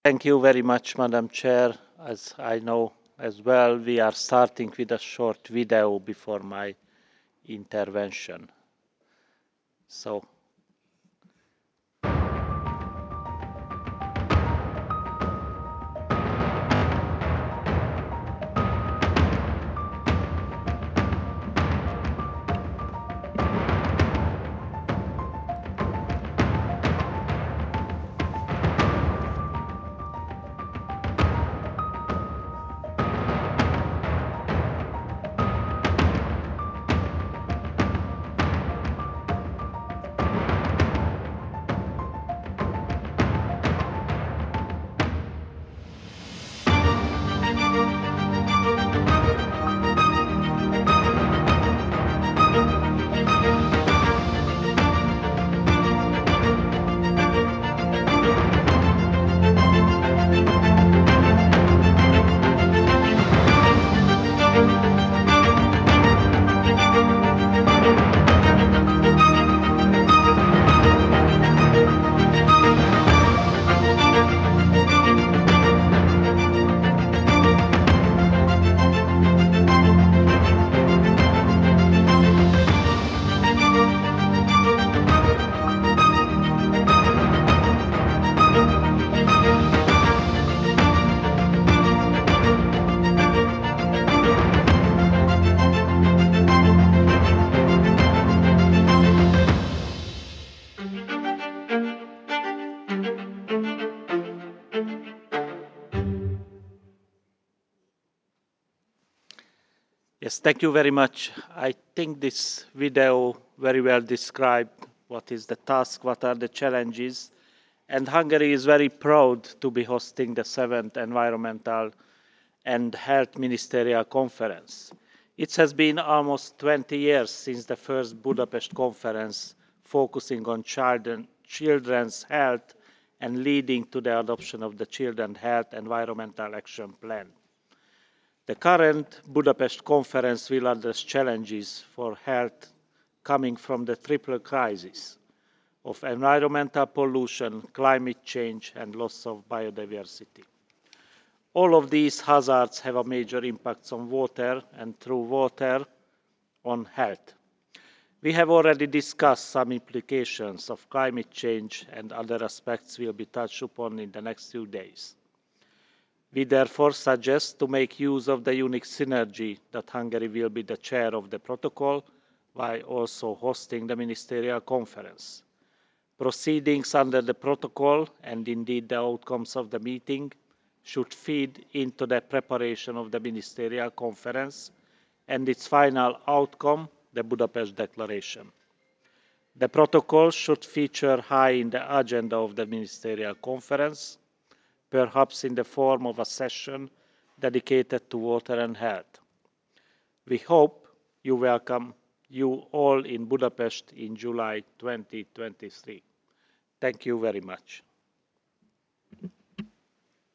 Thank you very much, Madam Chair. As I know as well, we are starting with a short video before my intervention. So, yes, thank you very much. I think this video very well described what is the task, what are the challenges, and Hungary is very proud to be hosting the 7th Environmental and Health Ministerial Conference. It has been almost 20 years since the first Budapest conference focusing on children's health and leading to the adoption of the Children's Health Environmental Action Plan. The current Budapest conference will address challenges for health coming from the triple crisis of environmental pollution, climate change and loss of biodiversity. All of these hazards have a major impact on water and through water on health. We have already discussed some implications of climate change and other aspects will be touched upon in the next few days. We therefore suggest to make use of the unique synergy that Hungary will be the chair of the protocol while also hosting the ministerial conference. Proceedings under the protocol and indeed the outcomes of the meeting should feed into the preparation of the ministerial conference and its final outcome, the Budapest Declaration. The protocol should feature high in the agenda of the ministerial conference, perhaps in the form of a session dedicated to water and health. We hope you welcome you all in Budapest in July 2023. Thank you very much.